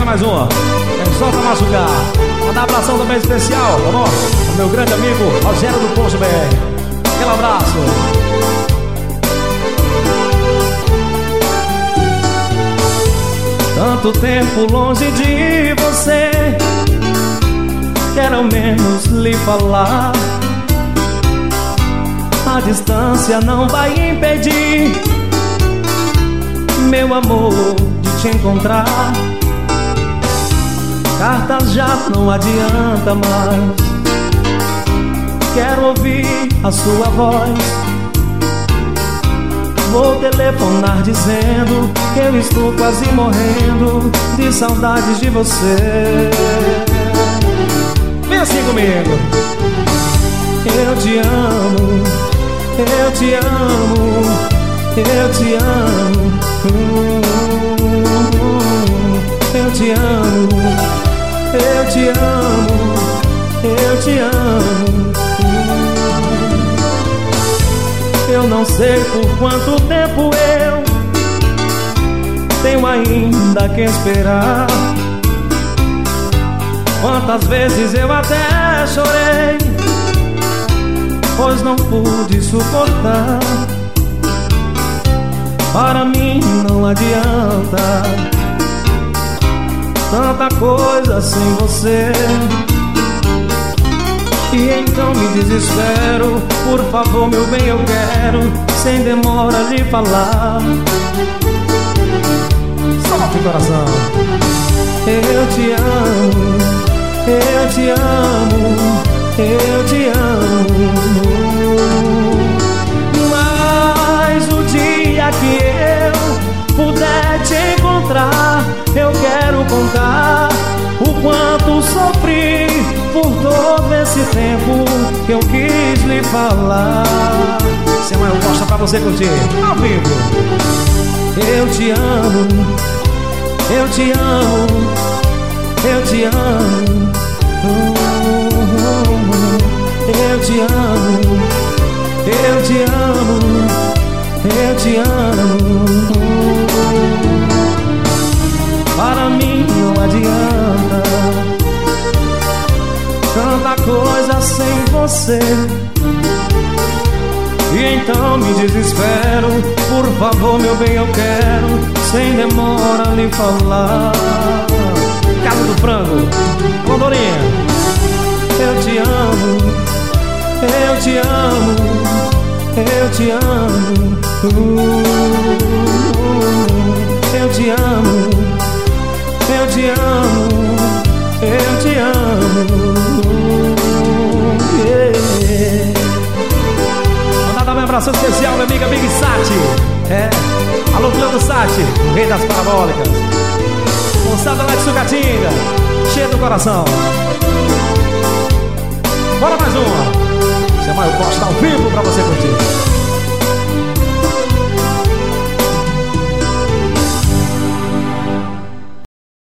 mais uma. É só pra machucar. Mandar um abração também especial, tá bom? O meu grande amigo Rogério do Poço BR. Aquele abraço. Tanto tempo longe de você, quero ao menos lhe falar. A distância não vai impedir, meu amor, de te encontrar. Cartas já não adianta mais, quero ouvir a sua voz. Vou telefonar dizendo que eu estou quase morrendo de saudades de você. Vem assim comigo. Eu te amo, eu te amo, eu te amo, eu te amo, eu te amo, eu te amo. Eu não sei por quanto tempo eu tenho ainda que esperar. Quantas vezes eu até chorei, pois não pude suportar. Para mim não adianta tanta coisa sem você. E então me desespero, por favor meu bem eu quero, sem demora lhe falar. Solte o coração. Eu te amo, eu te amo, eu te amo. Mas o dia que eu puder te encontrar, eu quero contar o quanto sofri por todo esse tempo que eu quis lhe falar. Se amanhã eu mostro pra você curtir ao vivo. Eu te amo, eu te amo, eu te amo, eu te amo, eu te amo, eu te amo. Para mim não adianta tanta coisa sem você. E então me desespero, por favor meu bem eu quero, sem demora lhe falar. Casa do Frango, Condorinha. Eu te amo, eu te amo, eu te amo, eu te amo, eu te amo, eu te amo, yeah. Mandar também um abraço especial, minha amiga Big Sati. Alô, Leandro Sati, o rei das parabólicas. Moçada lá de Sucatinga, cheio do coração. Bora mais uma. Chama eu Costa ao vivo pra você curtir.